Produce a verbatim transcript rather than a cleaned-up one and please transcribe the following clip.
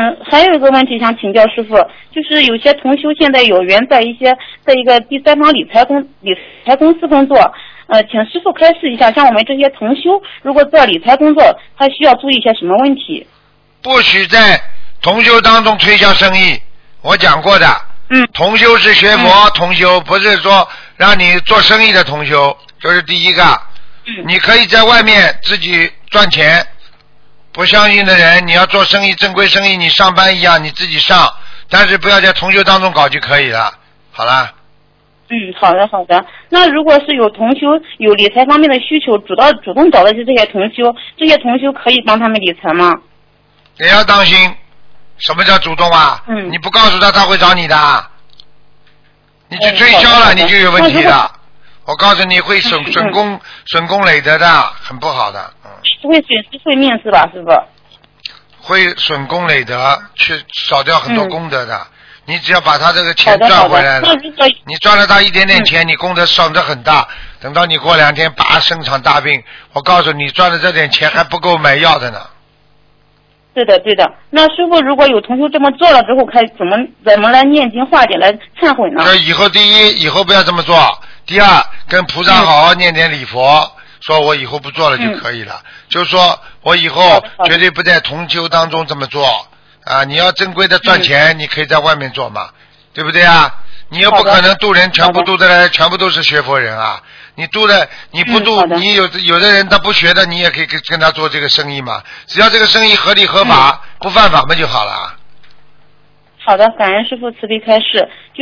嗯，还有一个问题想请教师傅，就是有些同修现在有缘在一些在一个第三方理财公理财公司工作，呃，请师傅开示一下，像我们这些同修，如果做理财工作，他需要注意一些什么问题？ 不许在同修当中推销生意，我讲过的。 嗯。 同修是学佛、嗯、同修，不是说让你做生意的同修，这是第一个。嗯。你可以在外面自己赚钱。不相信的人，你要做生意，正规生意，你上班一样，你自己上，但是不要在同修当中搞就可以了。好了。 嗯，好的好的。那如果是有同修有理财方面的需求，主动主动找的是这些同修，这些同修可以帮他们理财吗？ 也要当心，什么叫主动啊？嗯。你不告诉他，他会找你的。你去推销了，你就有问题了。我告诉你会损损功损功累德的，很不好的。嗯。 会损失会面是吧，师傅？ 会损功累德，去少掉很多功德的。嗯、你只要把他这个钱赚回来了，你赚了他一点点钱，嗯、你功德省得很大。等到你过两天拔生场大病，我告诉你，赚了这点钱还不够买药的呢。 对的，对的。那师傅，如果有同修这么做了之后，该怎么怎么来念经化解来忏悔呢？ 这以后第一，以后不要这么做；第二，跟菩萨好好念点礼佛。嗯，说我以后不做了就可以了，嗯、就是说我以后绝对不在同修当中这么做啊！你要正规的赚钱，嗯、你可以在外面做嘛，对不对啊？你又不可能渡人全部渡得来，全部都是学佛人啊！你渡的你不渡，嗯、你有有的人他不学的，你也可以跟跟他做这个生意嘛，只要这个生意合理合法，嗯、不犯法嘛就好了。 好的，感恩师父慈悲开示。